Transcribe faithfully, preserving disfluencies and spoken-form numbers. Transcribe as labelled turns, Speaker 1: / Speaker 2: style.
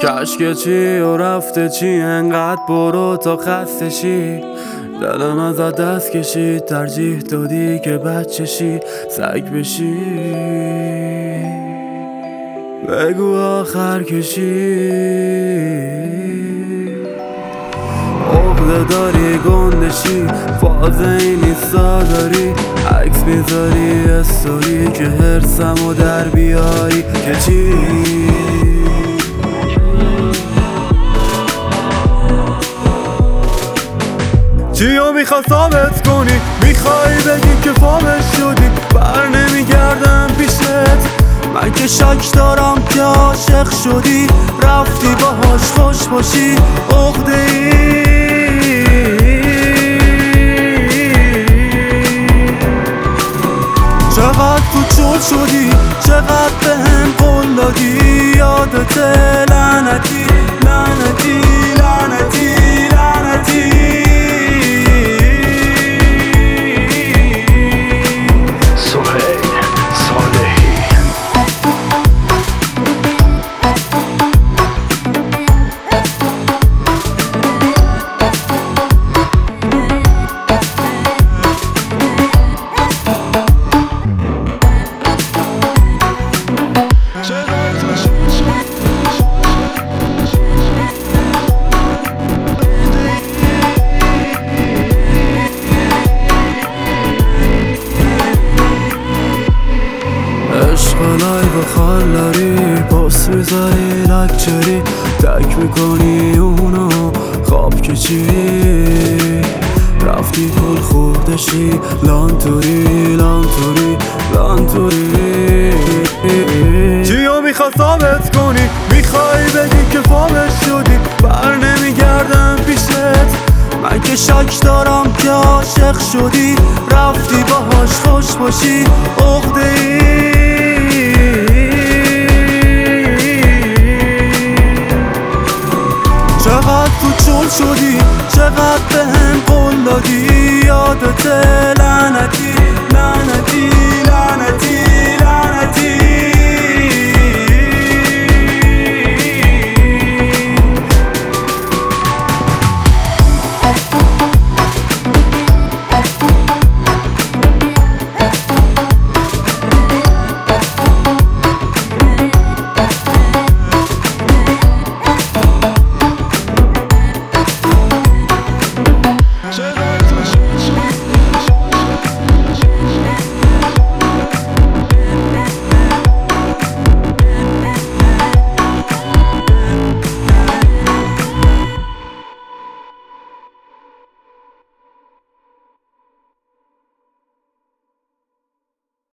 Speaker 1: کشک چی و رفته چی انقدر برو تا خسته شی، دلم ازت دست کشید ترجیح دادی که بچه شی سگ بشی. بگو آخر کشی عقده داری گندشی فاز این ایستا داری عکس میذاری استوری که هرسمو در بیاری که چی. چیو میخوا ثابت کنی میخوای بگی که فامش شدی بر نمیگردم پیشت من که شک دارم که عاشق شدی رفتی باهاش خوش باشی عقده ای. چقدر تو چول شدی چقدر بهم قول دادی یادت لعنتی لعنتی لعنتی لعنتی. عشقالای بخال داری پاس میذاری لکچری تک میکنی اونو خواب که چی رفتی پول خوردشی لانتوری لانتوری لانتوری. چیو میخوا ثابت کنی میخوای بگی که فامش شدی بر نمیگردم پیشت من که شک دارم که عاشق شدی رفتی باهاش خوش باشی عقده ای.